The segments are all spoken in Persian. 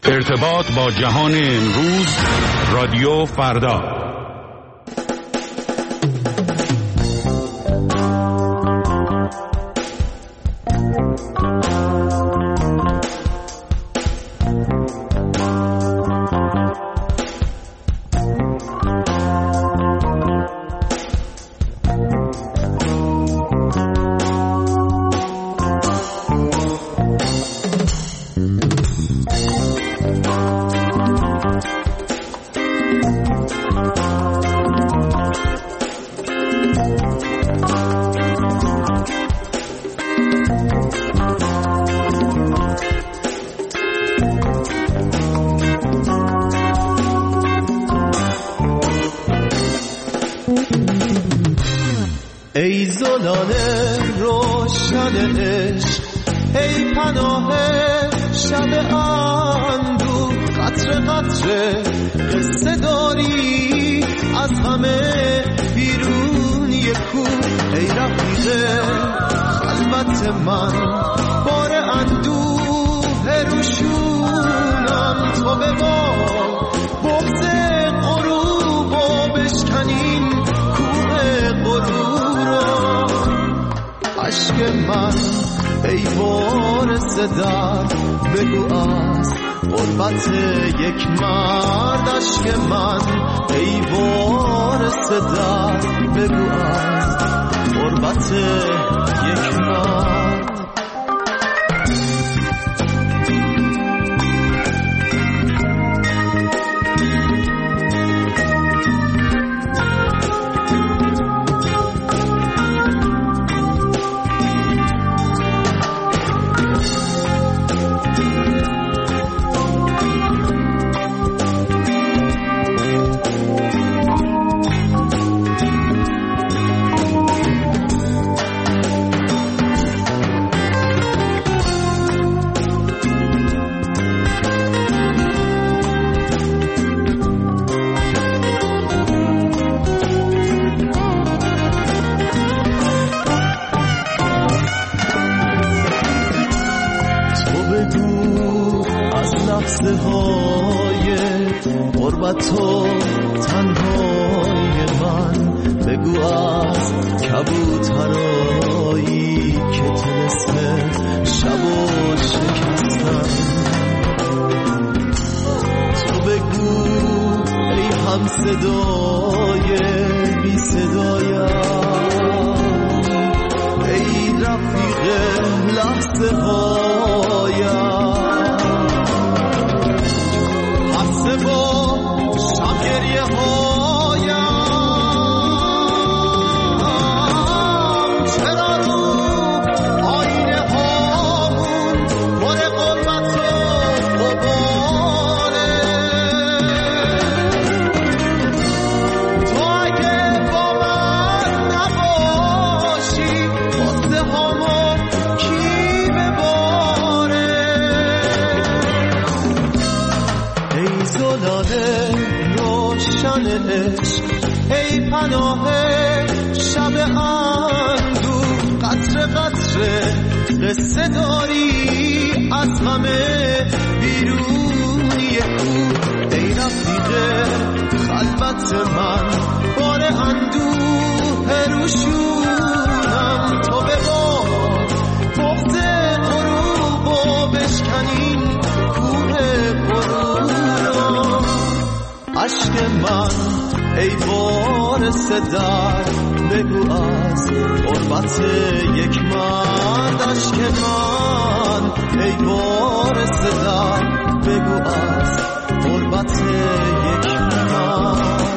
ارتباط با جهان امروز، رادیو فردا. ای زلال روشن عشق، ای پناه شب اندوه، قطره قطره قصه داری از همه بیرون یکو. ای رفیق خلوت من، بار اندوه روشونم، تو به بغض غروب و بشکنیم کوه غرور. عشق من ای وارث درد، بگو از غربت یک مرد. عشق من ای وارث درد، بگو از غربت یک مرد. لحظه های غربت و تنهای من، بگو از کبوترایی که طلسم شب و شکستن. تو بگو ای هم صدای بی صدایم، ای رفیق لحظه هایم. با شب گریه هایم، چرا رو آینه هامون پر غربت و غباره. تو اگه با من نباشی، غصه هامو کی بباره. ای زلال روشن عشق، ای پناه شب اندوه، قطره قطره قصه داری از همه بیرون یکو. ای رفیق خلوت من، بار اندوه روشونم، تو به بغض غروب و بشکنیم کوه غرور. عشق من ای وارث درد، بگو از غربت یک مرد. عشق من ای وارث درد، بگو از غربت یک مرد.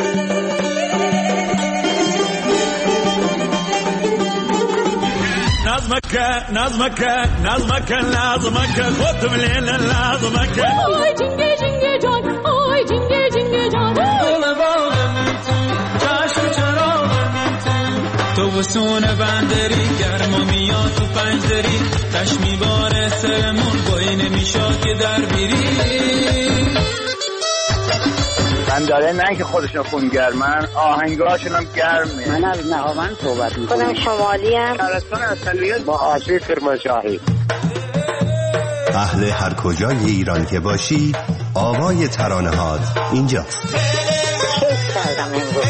نظمك خودم لیلا لازمک آی جنگه جنگه جان آی جنگه جنگه جان دل باغم چشم چراغم تو وسون بندری گرم و میاد تو پنجدری چشمی باره سرمون گوی نمیشا که در بیری من داره نه که خودشون خونگرمن آهنگاشون هم گرمه. من از نهاوند صحبت میکنم. خودم شمالی ام. شهرستان اصلیت با آسیب کرمانشاهی. اهل هر کجای ایران که باشی آوای ترانه هات اینجاست. کیف کردم امروز.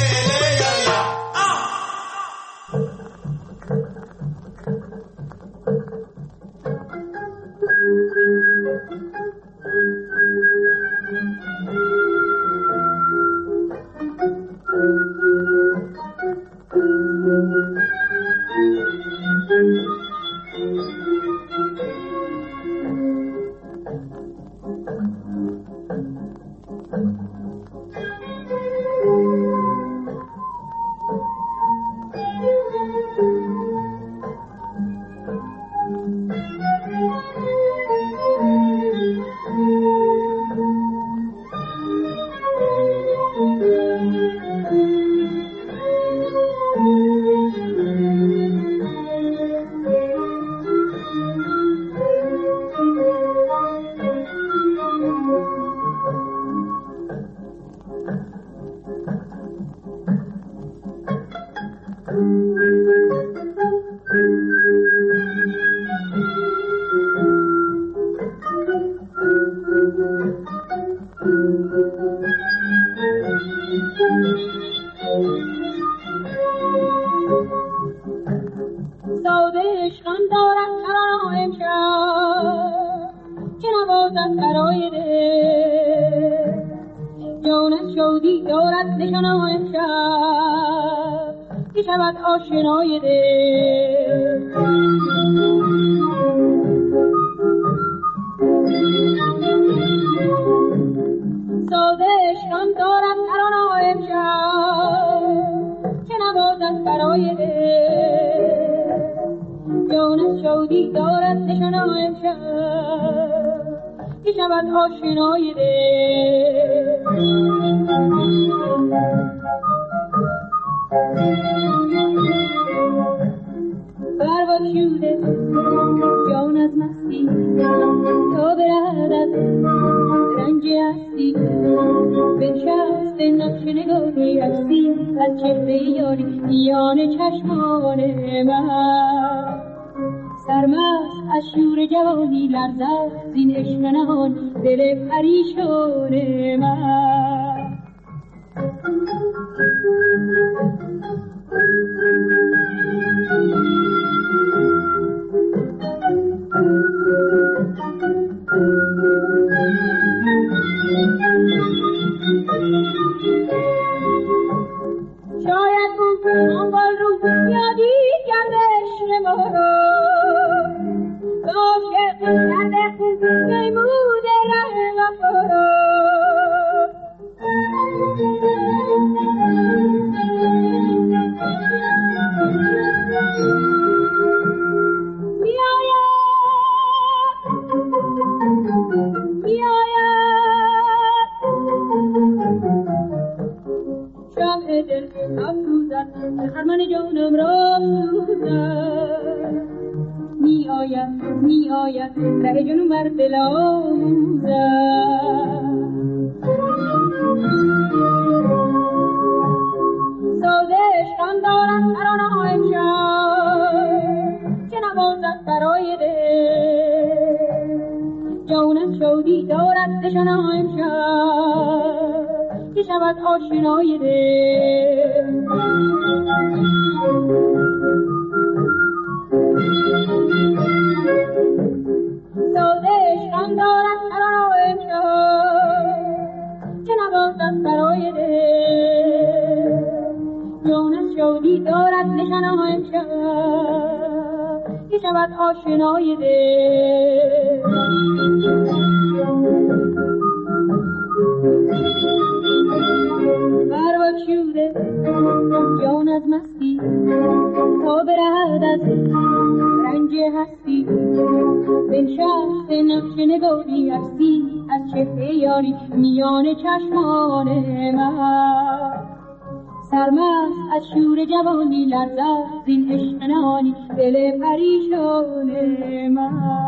برق شوره جان از مستی تا برهد از رنج هستی بنشست نقش نگاری عکسی از چهره یاری میان چشمان من سرمست از شور جوانی لرزد زین عشق نهانی دل پریشان من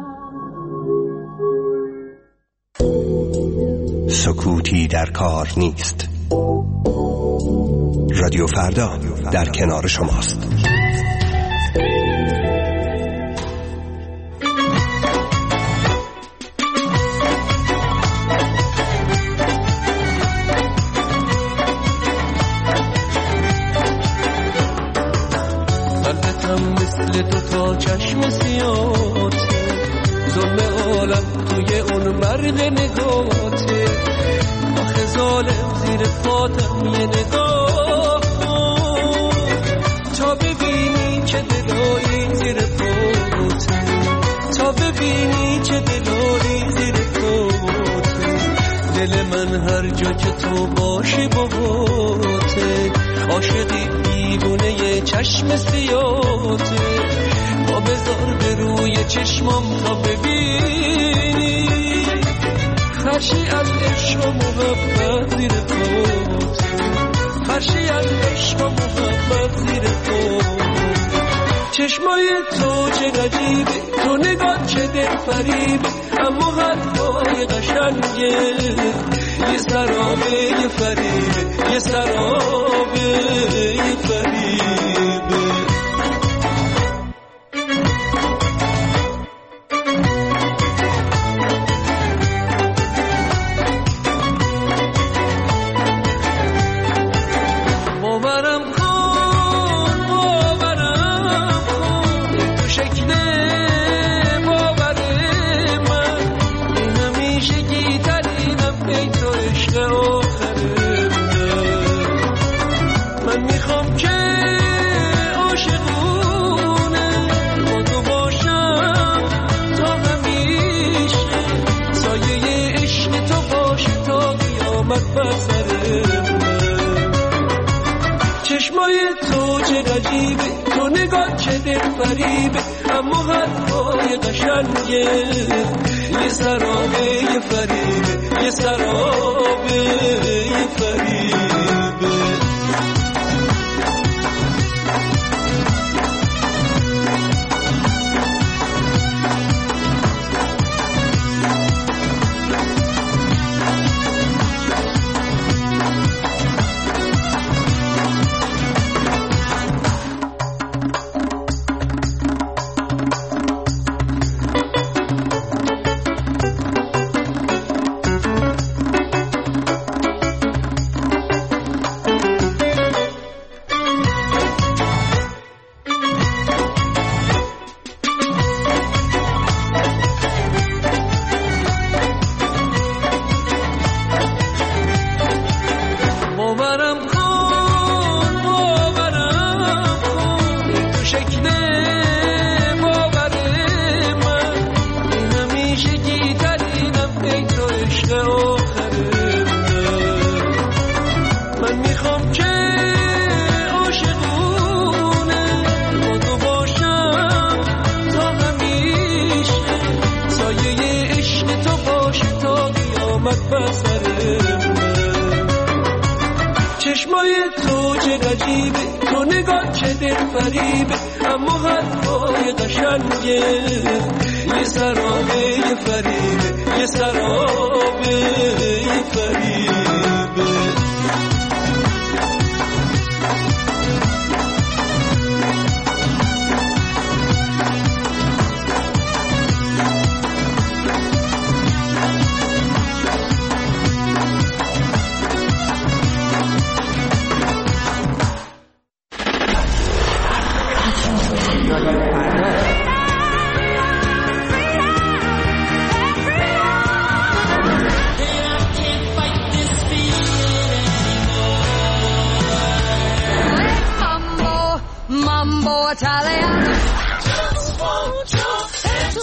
سکوتی در کار نیست. رادیو فردا در کنار شماست. قلبتم مثل دوتا چشم سیاته ظلم عالم توی اون مرد نگاته آخه ظالم زیر پاتم یه نگاه تا ببینی چه دلایی زیر پاته تا ببینی چه دلایی زیر پاته دل من هر جا که تو باشی باهاته عاشقی دیوونه یه چشم سیاته با بذار به روی چشمام تا ببینی خرشی از عشق و محبت زیر پاته خرشی از عشق و محبت زیر پاته چشمای تو چه عجیبه تو نگاه چه دل فریبه اما حرفای قشنگه یه سرابه یه فریبه یه سرابه یه فریبه چشمای تو چه عجیبه تو نگاه چه دل فریبه اما حرفای قشنگه یه سرابه یه فریبه یه سرابه یه فریبه چشمای تو چه عجیبه تو نگاه چه دل فریبه اما حرفای قشنگه یه سرابه یه فریبه یه سرابه یه فریبه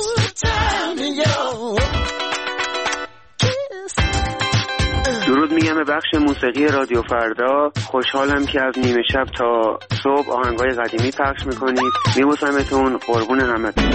درود میگم به بخش موسیقی رادیو فردا. خوشحالم که از نیمه شب تا صبح آهنگای قدیمی پخش میکنید. میبوسمتون، قربون همتون.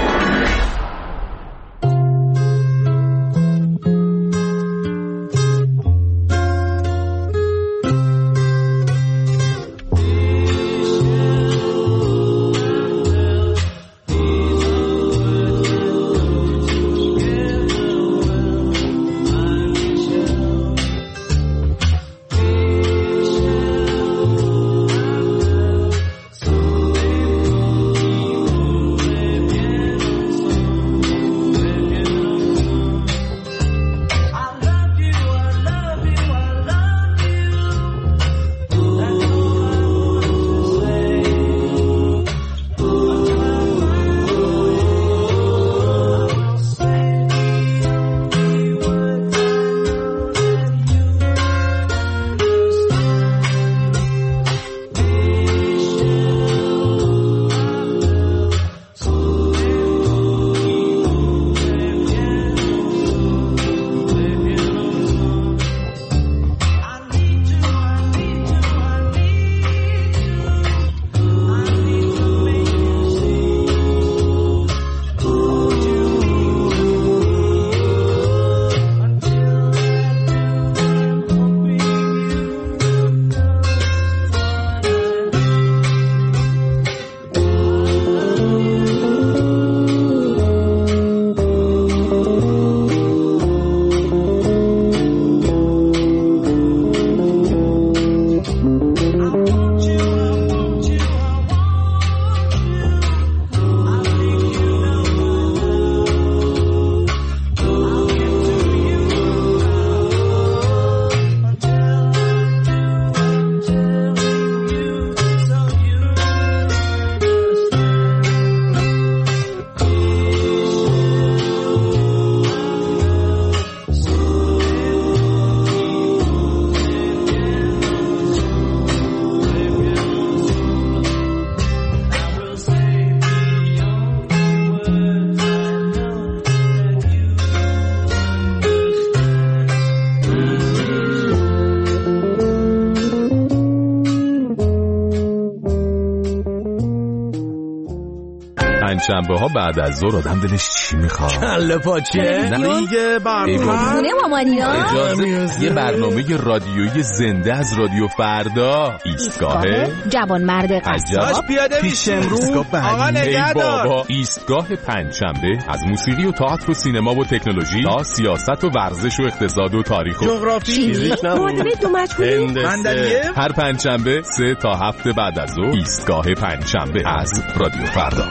شنبه ها بعد از ظهر آدم دلش چی میخواد؟ کله پاچه دیگه برنامه مامانینا یه برنامه رادیویی زنده از رادیو فردا. ایستگاه جوانمرد قصاب پیاده میشه امروز. آقا نگهدار. ایستگاه پنجشنبه از موسیقی و تئاتر و سینما و تکنولوژی تا سیاست و ورزش و اقتصاد و تاریخ و جغرافی. معادله دو مجهولی. هر پنجشنبه 3 تا 7 بعد از ظهر. ایستگاه پنجشنبه از رادیو فردا.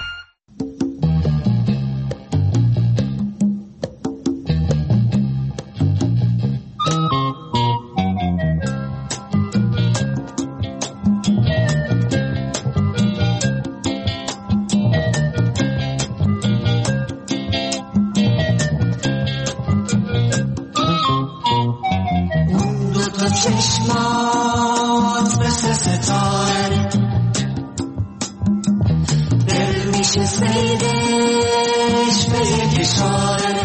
چشمات مثل ستاره دل میشه سیدش به یک اشاره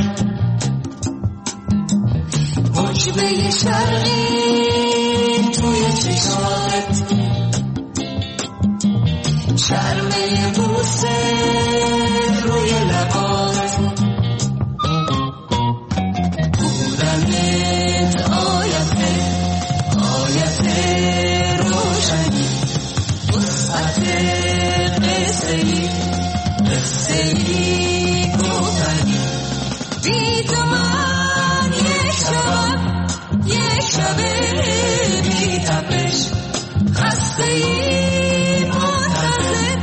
حجبه شرقی توی چشمات شرمه بوسه روی لبات بودنت آیت روشنی وسعت قصه‌ای گفتنی بی تو من یک شب بی تپش خسته‌ای منتظر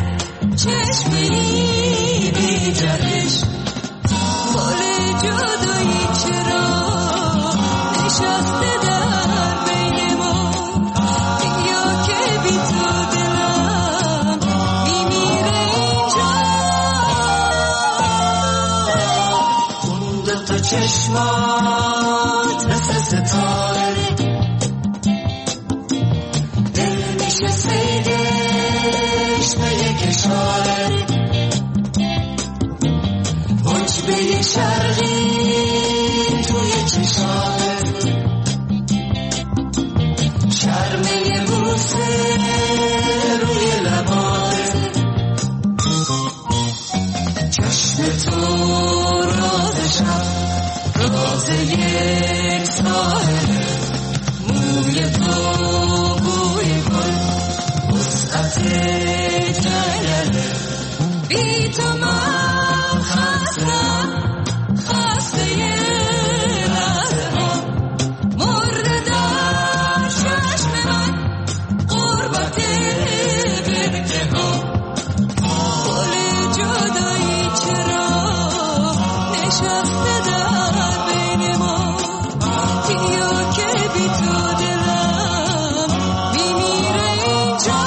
چشمی بی جهش پل جدایی چرا نشسته در بین ما یا که بی تو دلم میمیره اینجا اون دوتا چشمات مثل ستاره دل میشه سیدش به یک اشاره حجبه شرقی توی چشمات بوسه روی لبات، چشم تو راز شب، راز یک ساحل، موی تو بوی گل، وسعت جنگل، بی تو من خستم، خسته لحظه ها، مرده در چشم من، غربت برکه ها، گل جدایی چرا نشسته در بین ما، یا که بی تو دلم میمیره اینجا.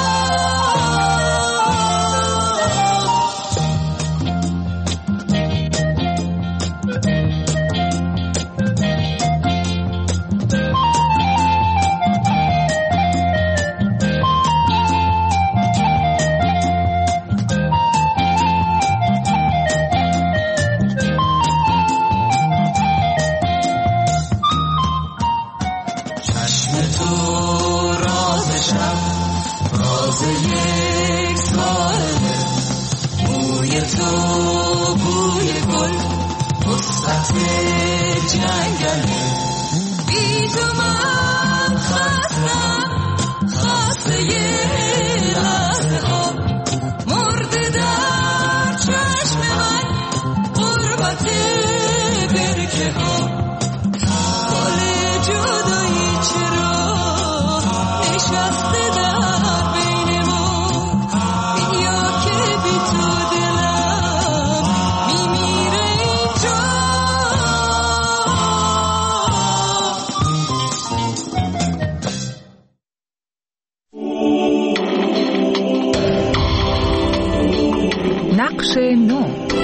نقش نو.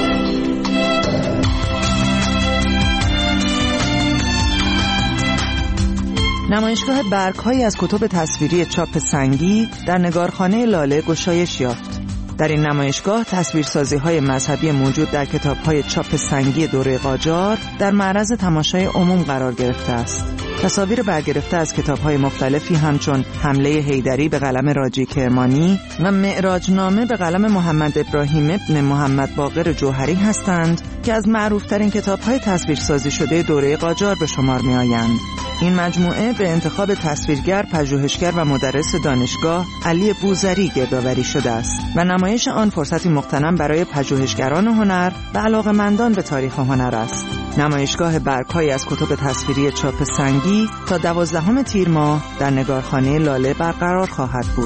نمایشگاه برگ‌هایی از کتب تصویری چاپ سنگی در نگارخانه لاله گشایش یافت. در این نمایشگاه تصویرسازی‌های مذهبی موجود در کتاب‌های چاپ سنگی دوره قاجار در معرض تماشای عموم قرار گرفته است. تصاویر برگرفته از کتاب‌های مختلفی همچون حمله حیدری به قلم راجی کرمانی و معراجنامه به قلم محمد ابراهیم ابن محمد باقر جوهری هستند که از معروف‌ترین کتاب‌های تصویرسازی شده دوره قاجار به شمار می‌آیند. این مجموعه به انتخاب تصویرگر، پژوهشگر و مدرس دانشگاه علی بوذری گردآوری شده است و نمایش آن فرصتی مغتنم برای پژوهشگران هنر و علاقه‌مندان به تاریخ هنر است. نمایشگاه برگ‌هایی از کتب تصویری چاپ سنگی تا 12 تیر ماه در نگارخانه لاله برقرار خواهد بود.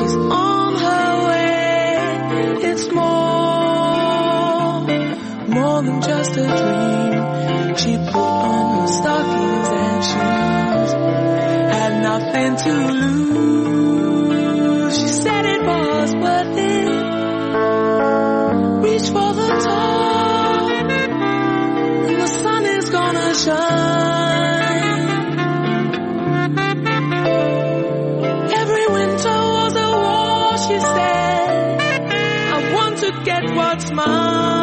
More more than just a dream. She put on her stockings and shoes, had nothing to lose. She said it was worth it. Reach for the top, and the sun is gonna shine. Every winter was a war, she said. I want to get what's mine.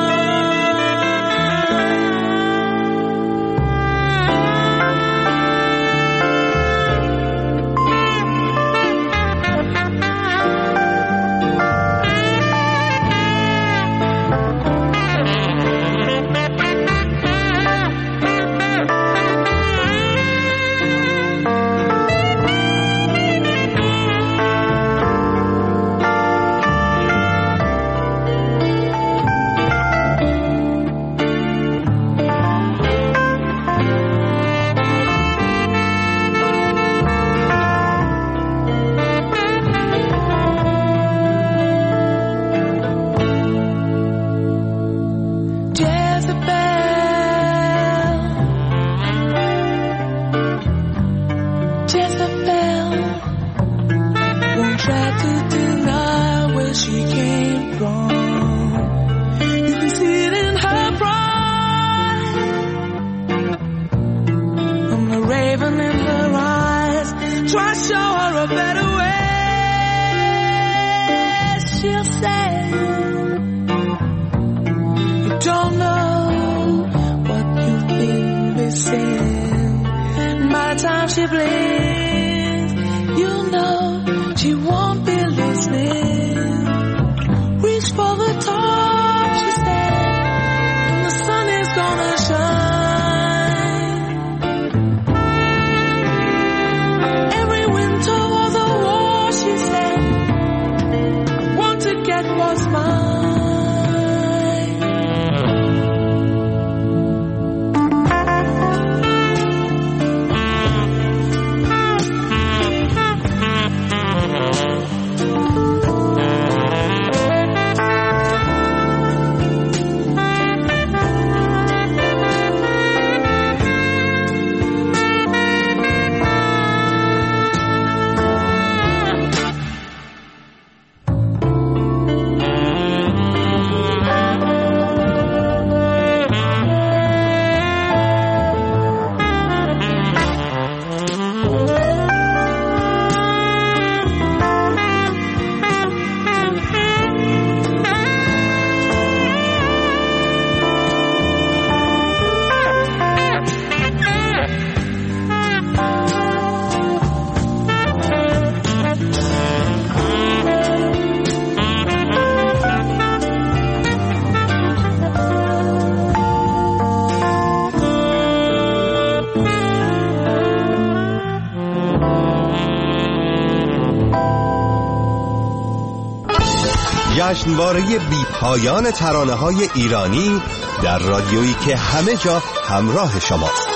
جشنواره بی پایان ترانه‌های ایرانی در رادیویی که همه جا همراه شماست.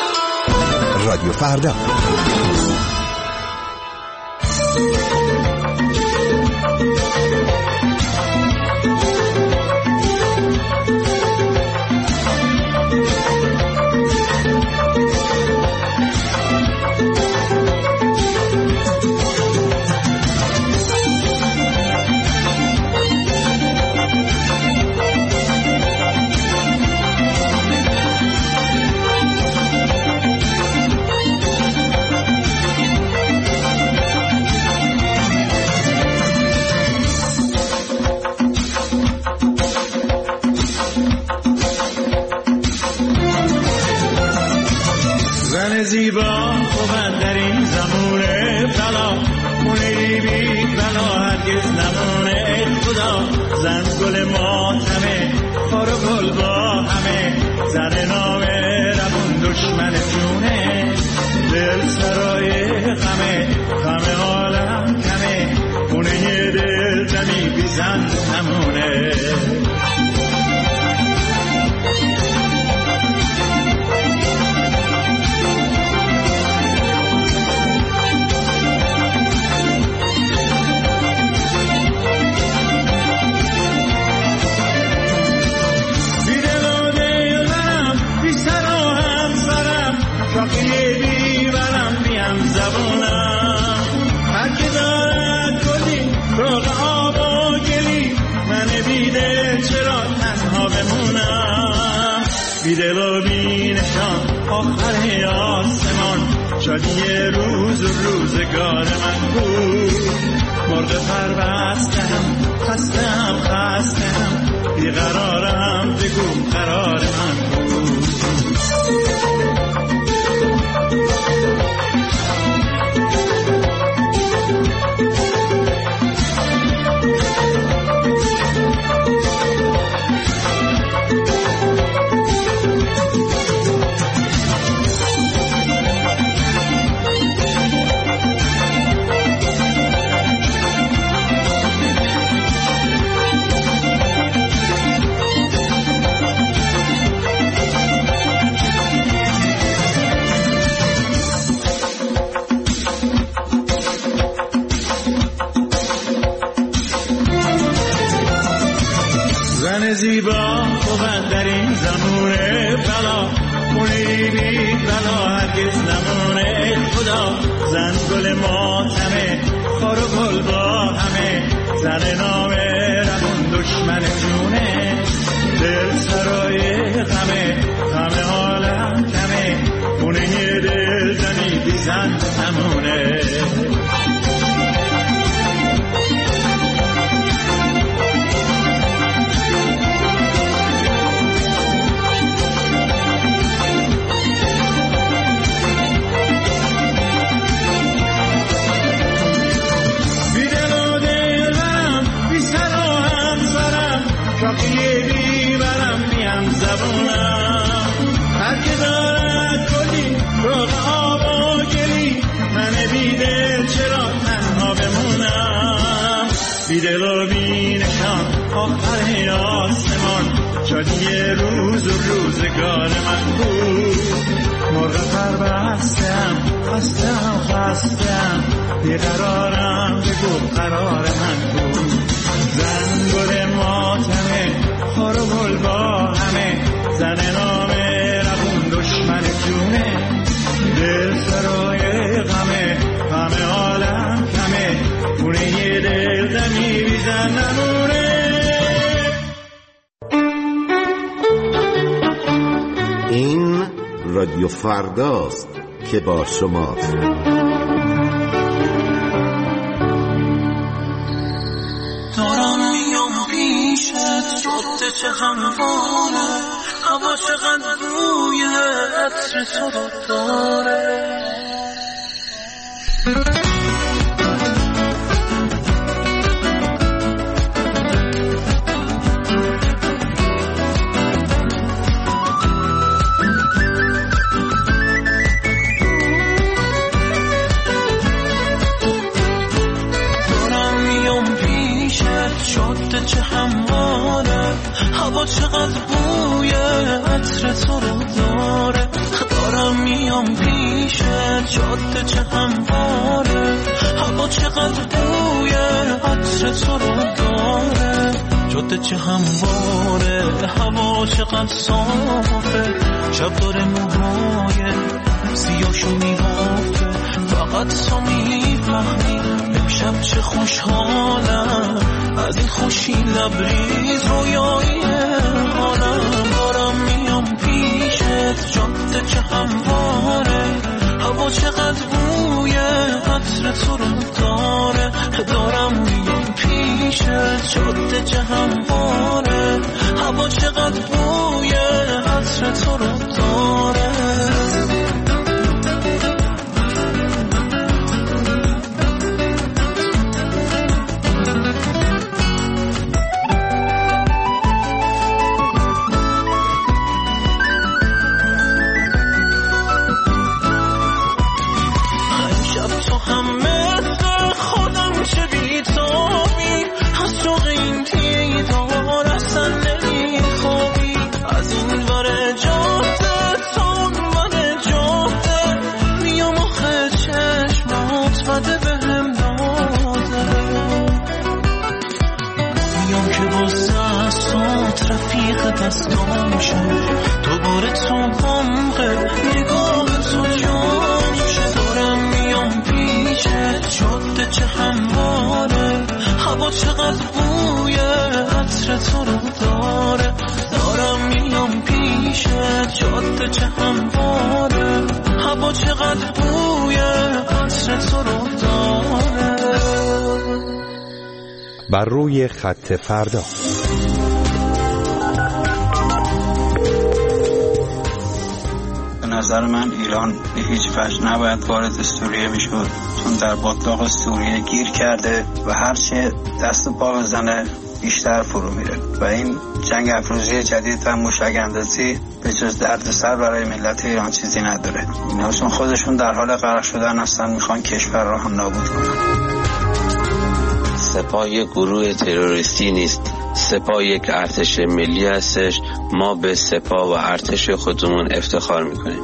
رادیو فردا. زیبا خوبن در این زمونه فلا مونی بی بلا هرگز نمونه خدا زن گل ماتمه خار گل با همه زن نامه ربون دشمن جونه دل سرای غمه غم عالم کمه خونه دل زمی بی زن نمونه دیده بی دل و بی نشان آخر آسمان، شاید یه روز و روزگار من بود. مرغ پربستم، خستم بیقرارم، بگو قرار من بود. زیبا بود در این زمون بلا، خونه بی بلا هرگز نمونه. خدا زن گل ماتمه، خار و گل با همه، زن نامه رمون دشمن جونه. دل سرای غمه، غم حالم کمه، خونه دل زنی بی زن نمونه. شاقیه بیبرم میم زبونم، هر که دارد گلی روغ آب و گلی، من بیدل چرا تنها بمونم. بیدل و بی نشان آخر آسمان، شاید یه روز و روزگار من بود. مرغ پربستم، خستم بیقرارم، بگو قرار من بود. زن گل ماتمه، خار و گل با همه، زن نامه ربون دشمن جونه. دل سرای غمه، غم عالم کمه، خونه یه دل دمی بی زن نمونه. این رادیو فرداست که با شماست. دارم میام پیشت، جاده چه همواره، هوا چقدر روی عطر تو رو داره. جاده چه همواره، هوا چقدر بوی عطر تو رو داره. دارم میام پیشت، جاده چه همواره، هوا چقدر بوی عطر تو رو داره. جاده چه همواره، هوا چقدر صافه، شب داره موهای سیاهشو میبافه. فقط تو میفهمی امشب چه خوشحالم، از این خوشی لبریز رویایی حالم. دارم میام پیشت، جاده چه همواره، هوا چقدر بوی عطر تو رو داره. دارم میام پیشت، جاده چه همواره، هوا چقدر بوی عطر تو رو داره. دستام شد دوباره تو غمقه، نگاه تو جان شد. دارم میام پیشت، جاده چه همواره، هوا چقدر بوی عطر تو رو داره. دارم میام پیشت، جاده چه همواره، هوا چقدر بوی عطر تو رو داره. بر روی خط فردا. به نظر من ایران به هیچ وجه نباید وارد سوریه میشد، چون در باتلاق سوریه گیر کرده و هرچی دست پا بزنه بیشتر فرو میره و این جنگ افروزی جدید و موشک اندازی به جز دردسر برای ملت ایران چیزی نداره. اینا چون خودشون در حال غرق شدن هستن میخوان کشور را هم نابود کنن. سپاه یک گروه تروریستی نیست، سپاه یک ارتش ملی هستش. ما به سپاه و ارتش خودمون افتخار میکنیم.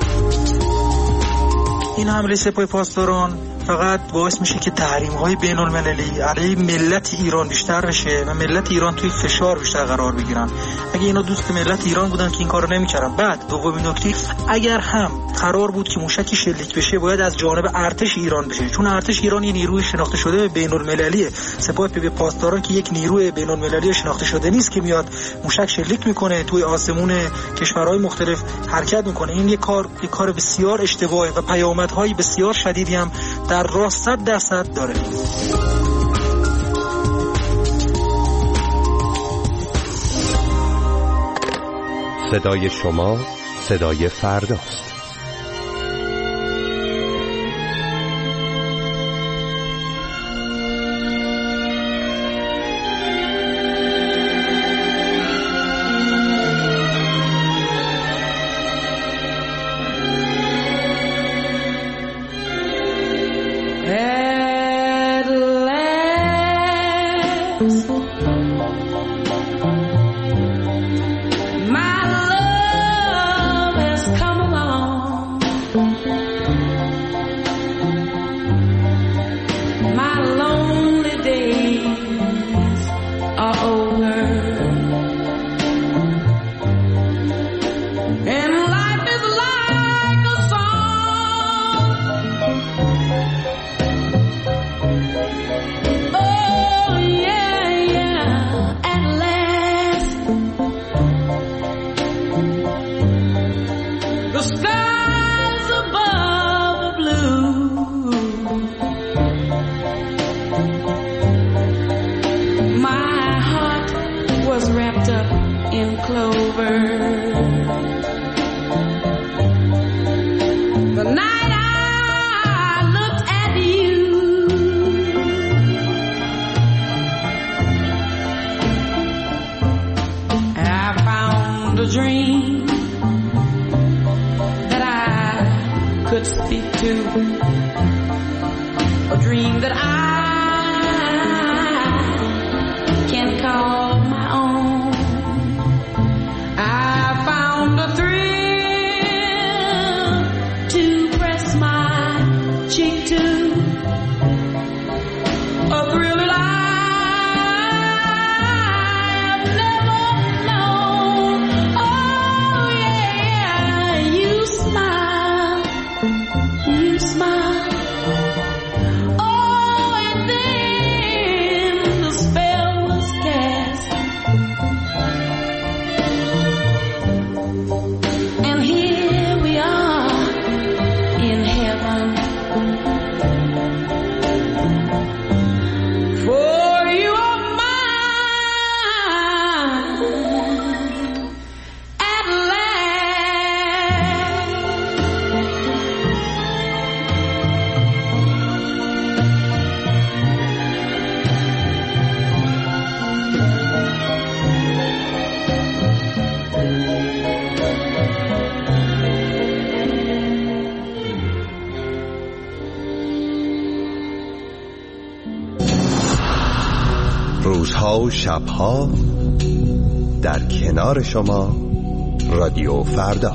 این حمله سپاه پاسداران فقط باعث میشه که تحریم‌های بین‌المللی علیه ملت ایران بیشتر بشه و ملت ایران توی فشار بیشتر قرار بگیرن. اگه اینا دوست ملت ایران بودن که این کارو نمی‌کردن. بعد دومین نکته، اگر هم قرار بود که موشکی شلیک بشه باید از جانب ارتش ایران بشه، چون ارتش ایران یه نیروی شناخته شده بین‌المللیه. سپاه پاسداران که یک نیروی بین‌المللی شناخته شده نیست که میاد موشک شلیک میکنه توی آسمون کشورهای مختلف حرکت میکنه. این یک کار بسیار اشتباهه و پیامدهای بسیار شدیدی هم در راه 100% داره. صدای شما صدای فرداست. روزها و شبها در کنار شما رادیو فردا.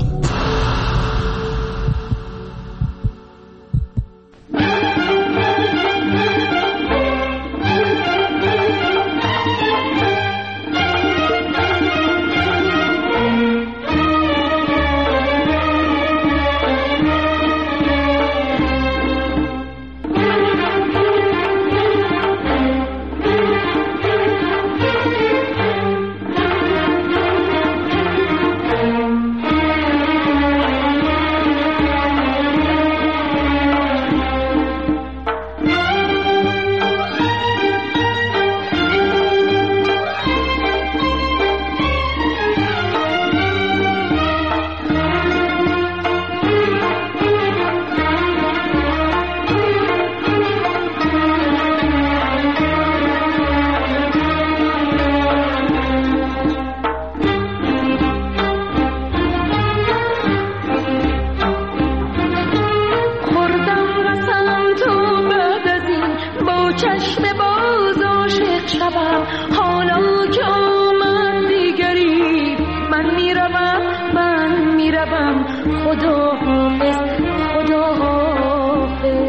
خداحافظ خداحافظ.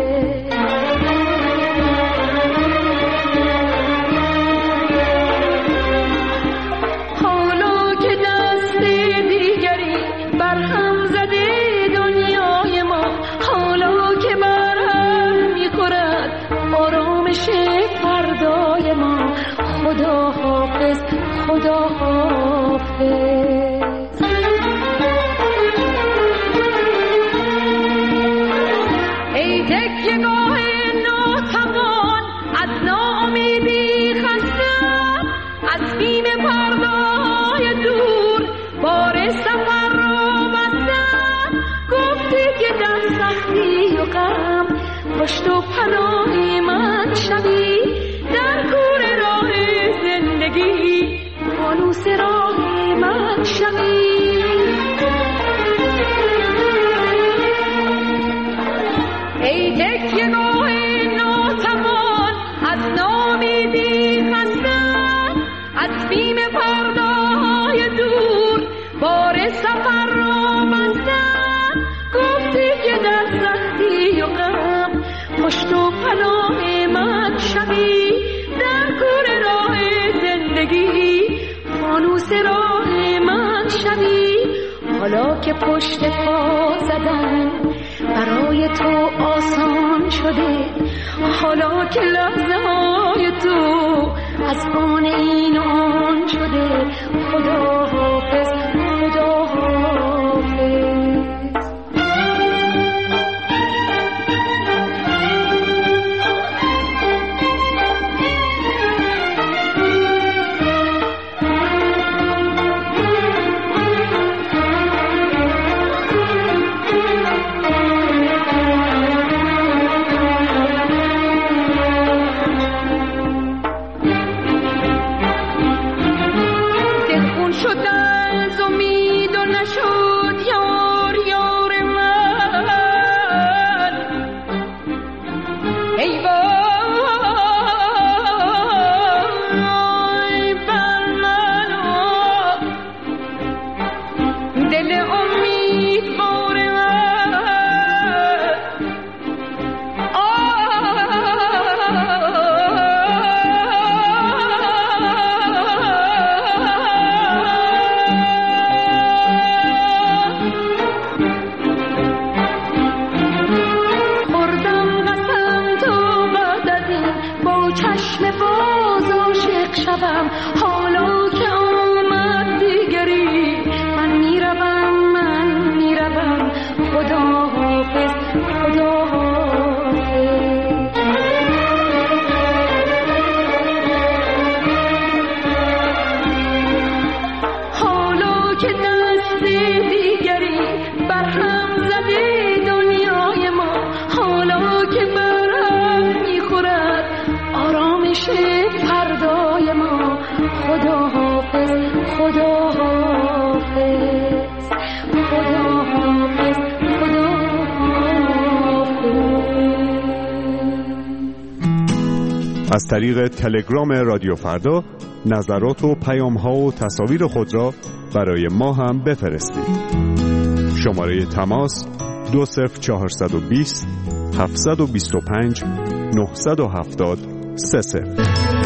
حالا که دست دیگری برهم زده دنیای ما، حالا که برهم میخورد آرامش فردای ما، خداحافظ خداحافظ. ای تکیه‌گاه ناتوان از ناامیدی خسته‌ام، از بیم پرده‌های دور بار سفر را بستم. گفتی که در سختی و غم پشت و پناه من شوی، در کوره راه زندگی فانوس راه من شوی. ای تکیه‌گاه ناتوان از ناامیدی خسته‌ام، از بیم پرده‌های دور بار سفر را بستم. گفتی که در سختی و غم پشت و پناه من شوی، در کوره راه زندگی فانوس راه من شوی. حالا که پشت پا زدن برای تو آسان شده، حالا که لحظه های تو از آن این و آن شده، خداحافظ خداحافظ. حالا که آمد دیگری من میروم خداحافظ خداحافظ. حالا که دست دیگری برهم زده دنیای ما، حالا که برهم میخورد آرامش فردای ما، خداحافظ خداحافظ خداحافظ خداحافظ. از طریق تلگرام رادیو فردا نظرات و پیام‌ها و تصاویر خود را برای ما هم بفرستید. شماره تماس 20420 725 970 30.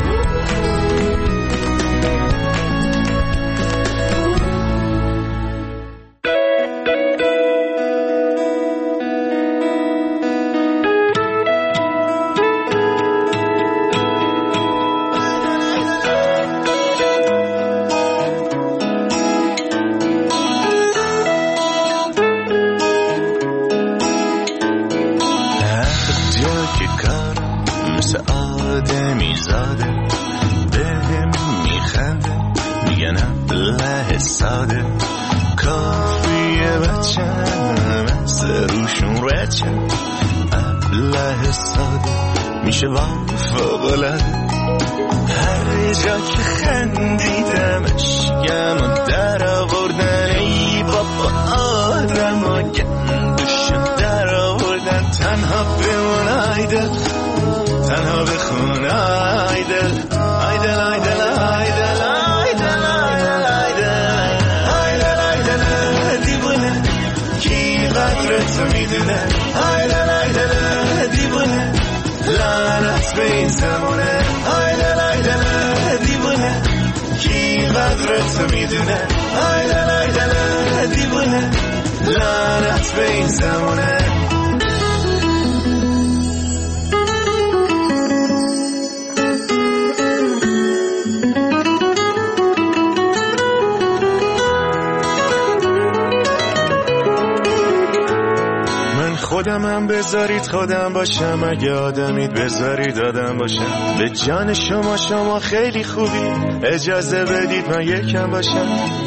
میشه فوق‌العاده هر جا که خندیدمش گم و در آوردن ای بابا آدم ها گندشو در آوردن تنها بمون آیدل تنها بخون آیدل آیدل آیدل آیدل آیدل آیدل آیدل آیدل دیوونه کی قدرت میدونه آیدل آیدل دیوونه لعنت به این زمونه آیدل آیدل دیوونه کی قدرت میدونه آیدل آیدل دیوونه لعنت به این زمونه خودمم بذارید خودم باشم اگه آدمید بذارید آدم باشم به جان شما خیلی خوبی اجازه بدید من یکم باشم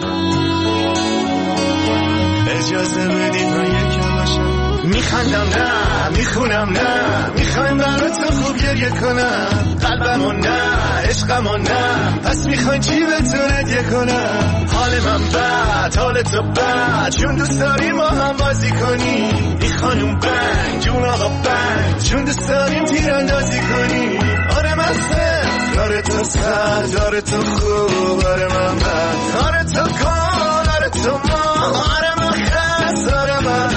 اجازه بدید من یکم باشم میخندم نه میخونم نه میخوایم براتون خوب گریه کنم قلبمو نه عشقمو نه پس میخواین چی بهتون هدیه کنم حال من بد حال تو بد چون دوست داریم ما هم بازی کنیم این خانوم بنگ جون آقا بنگ چون دوست داریم تیراندازی کنیم آره من سر آره تو سر آره تو خوب آره من بد آره تو کن آره تو ما آره من خست آره من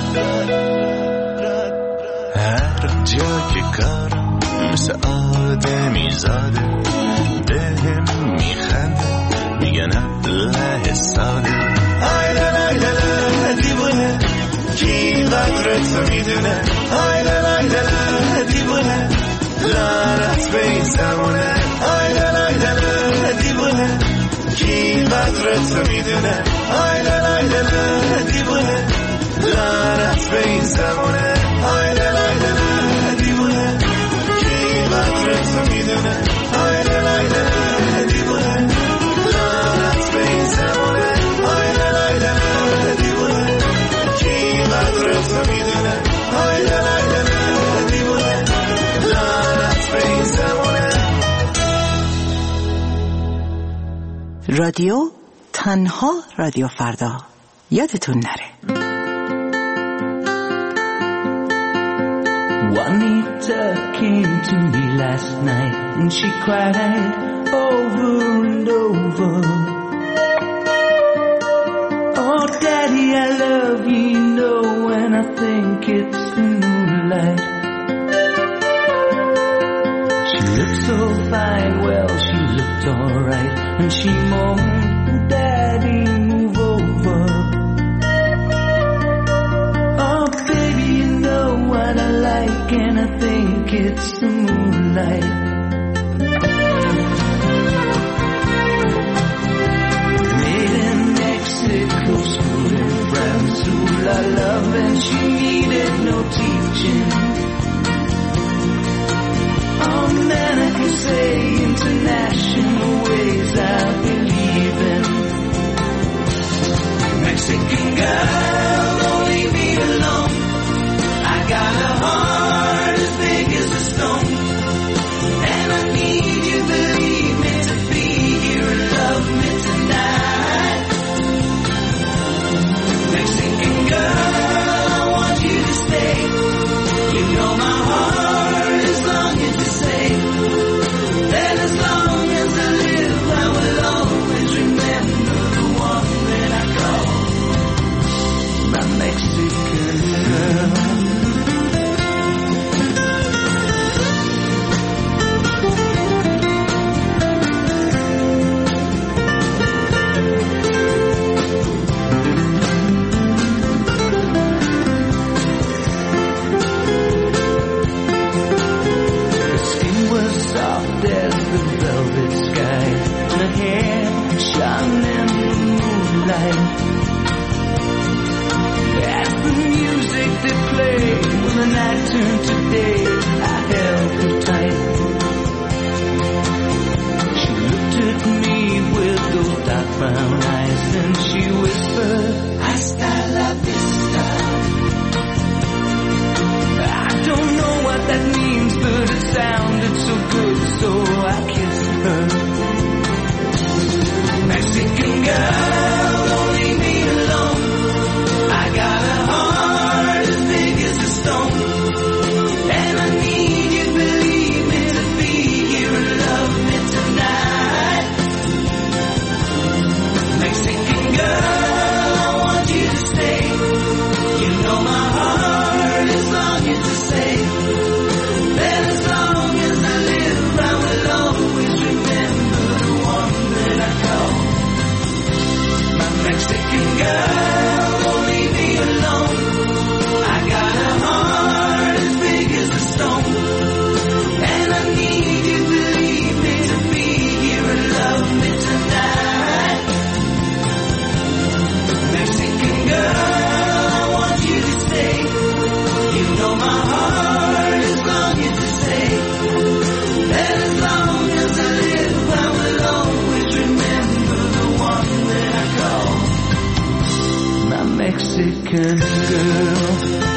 هر جا که کارم مثل آدمی زاده بهم میخنده میگن ابله ساده آیدل آیدل دیوونه کی قدرت میدونه آیدل آیدل دیوونه لعنت به این زمونه آیدل آیدل دیوونه کی قدرت میدونه آیدل آیدل دیوونه لعنت به این زمونه آیدل آیدل دیوونه کی قدرت میدونه آیدل آیدل دیوونه لعنت به این زمونه آیدل آیدل دیوونه کی قدرت میدونه آیدل آیدل دیوونه لعنت به این زمونه. رادیو تنها رادیو فردا یادتون نره. Juanita came to me last night and she cried over and over. Oh, Daddy, I love you, you know, and I think it's the moonlight. She looked so fine, well, she looked alright, and she moaned, Daddy, move over. Oh, baby, you know what I like, and I think it's the moonlight. Made in Mexico, school in France, who I love, and she needed no teaching. Oh man, I can say international ways I believe in. Mexican girl, don't leave me alone. I got a heart as big as a stone, and I need you, believe me, to be here and love me tonight. Mexican girl, I want you to stay. You know my heart is longing to say that as long as I live, I will always remember the one that I call my Mexican girl. There's the velvet sky, her hair shone in the moonlight. As the music that played when the night turned to day, I held her tight. She looked at me with those dark brown eyes, and she whispered, Hasta la vista. I don't know what that means, but it sounded so good, so I kissed her. Mexican girl, don't leave me alone. I got a heart as big as a stone, and I need you, believe me, to be here and love me tonight. Mexican girl, I girl, don't leave me alone. I got a heart as big as a stone, and I need you to leave me to be here and love me tonight. Mexican girl, I want you to stay. You know my heart is longing to say that as long as I live, I will always remember the one that I call my Mexican girl.